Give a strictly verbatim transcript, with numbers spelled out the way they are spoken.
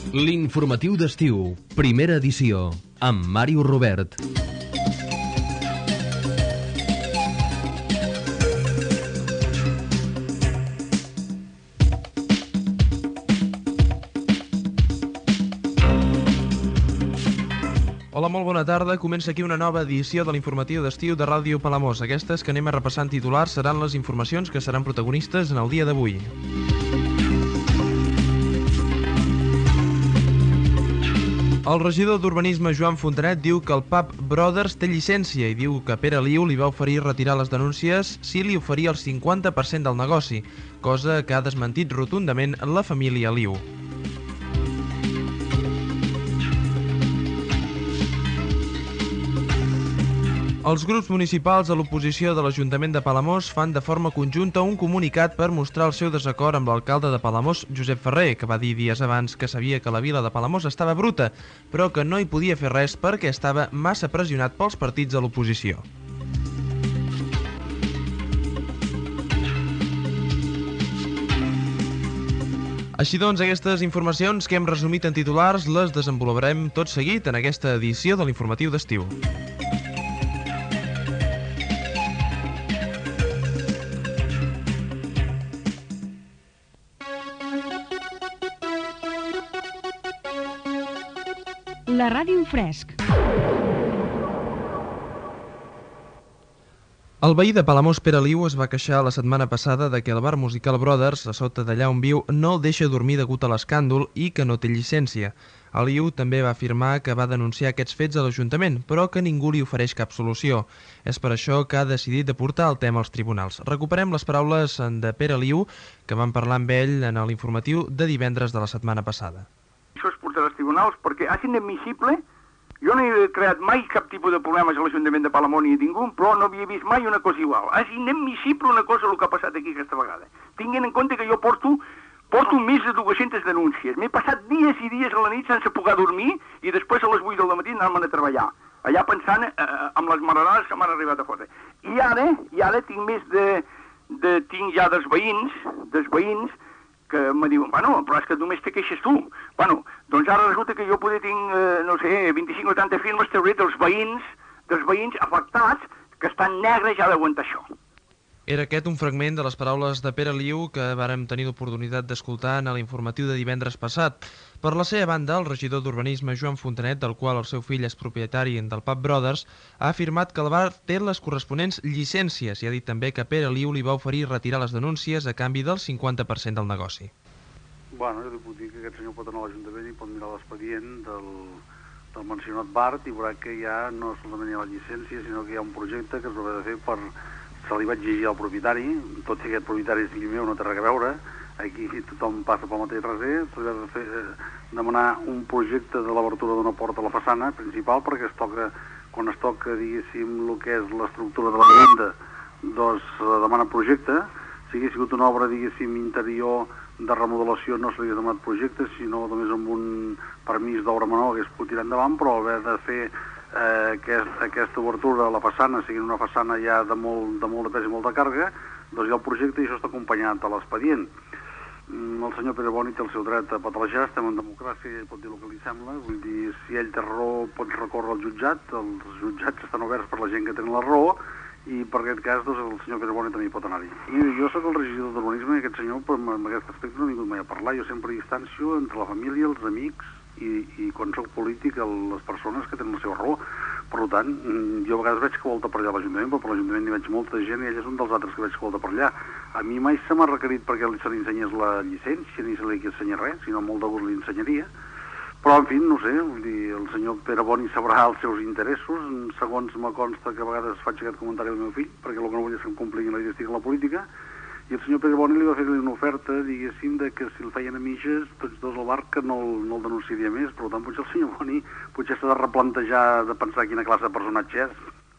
L'informatiu d'estiu, primera edició, amb Màrius Robert. Hola, molt bona tarda. Comença aquí una nova edició de l'informatiu d'estiu de Ràdio Palamós. Aquestes que anem a repassar en titulars seran les informacions que seran protagonistes en el dia d'avui. El regidor d'Urbanisme, Joan Fontanet, diu que el Pub Brothers té llicència i diu que Pere Liu li va oferir retirar les denúncies si li oferia el cinquanta per cent del negoci, cosa que ha desmentit rotundament la família Liu. Els grups municipals a l'oposició de l'Ajuntament de Palamós fan de forma conjunta un comunicat per mostrar el seu desacord amb l'alcalde de Palamós, Josep Ferrer, que va dir dies abans que sabia que la vila de Palamós estava bruta, però que no hi podia fer res perquè estava massa pressionat pels partits de l'oposició. Així doncs, aquestes informacions que hem resumit en titulars les desenvoluparem tot seguit en aquesta edició de l'informatiu d'estiu. La ràdio fresc. El veí de Palamós, Pere Liu, es va queixar la setmana passada de que el bar Musical Brothers, a sota d'allà on viu, no el deixa dormir degut a l'escàndol i que no té llicència. El Liu també va afirmar que va denunciar aquests fets a l'Ajuntament, però que ningú li ofereix cap solució. És per això que ha decidit de portar el tema als tribunals. Recuperem les paraules de Pere Liu, que van parlar amb ell en l'informatiu de divendres de la setmana passada. Això es portarà als tribunals perquè és inadmissible. Jo no he creat mai cap tipus de problemes a l'Ajuntament de Palamós ni a ningú, però no havia vist mai una cosa igual. És inadmissible una cosa el que ha passat aquí aquesta vegada. Tinguent en compte que jo porto, porto més de dues-centes denúncies. M'he passat dies i dies a la nit sense poder dormir i després a les vuit del matí anar-me'n a treballar. Allà pensant eh, amb les mararades que m'han arribat a fotre. I ara, i ara tinc més de, de tinc ja dels veïns, dels veïns, que me diuen, bueno, però és que només te queixes tu. Bueno, doncs ara resulta que jo poder tinc, eh, no sé, vint-i-cinc o trenta firmes teoria dels veïns, dels veïns afectats que estan negres ja d'aguantar això. Era aquest un fragment de les paraules de Pere Liu que vàrem tenir l'oportunitat d'escoltar en l'informatiu de divendres passat. Per la seva banda, el regidor d'Urbanisme, Joan Fontanet, del qual el seu fill és propietari del Pub Brothers, ha afirmat que el bar té les corresponents llicències i ha dit també que Pere Liu li va oferir retirar les denúncies a canvi del cinquanta per cent del negoci. Bueno, jo li puc dir que aquest senyor pot anar a l'Ajuntament i pot mirar l'expedient del, del mencionat bar i veurà que ja no solament hi ha la llicència, sinó que hi ha un projecte que es va haver de fer per... Se li va exigir al propietari, tot i que aquest propietari és fill meu, no té res a veure, aquí tothom passa pel mateix raser, se li va fer, eh, demanar un projecte de l'obertura d'una porta a la façana principal, perquè es toca, quan es toca, diguéssim, el que és l'estructura de la vivenda, doncs se demana projecte. Si hagués sigut una obra, diguéssim, interior de remodelació, no se li hagués demanat projecte, sinó només amb un permís d'obra menor hagués pogut tirar endavant, però haver de fer Eh, aquest, aquesta obertura a la façana, sigui una façana ja de molt, de molt de pes i molta càrrega, doncs hi ha el projecte i això està acompanyat a l'expedient. Mm, el senyor Pere Boni té el seu dret a patalejar, estem en democràcia i ell pot dir el que li sembla, vull dir, si ell té raó pot recórrer al jutjat, els jutjats estan oberts per la gent que té la raó i per aquest cas doncs, el senyor Pere Boni també hi pot anar-hi. I jo soc el regidor d'Urbanisme i aquest senyor per, amb aquest aspecte no ha vingut mai a parlar, jo sempre distancio entre la família, els amics, I, i quan soc polític les persones que tenen la seva raó. Per tant, jo a vegades veig que volta per allà a l'Ajuntament, però per l'Ajuntament hi veig molta gent i ell és un dels altres que veig que volta per allà. A mi mai se m'ha requerit perquè se li ensenyés la llicència ni se li ensenyés res, sinó molt de gust li ensenyaria. Però, en fi, no sé, vull dir, el senyor Pere Boni sabrà els seus interessos, segons me consta que a vegades faig aquest comentari al meu fill, perquè el que no vull és que em compliquin la idea en la política. I el senyor Pere Boni li va fer una oferta, diguéssim, de que si el feien a mitges, tots dos al bar, que no, no el denunciaria més. Per tant, potser el senyor Boni potser s'ha de replantejar, de pensar quina classe de personatge és,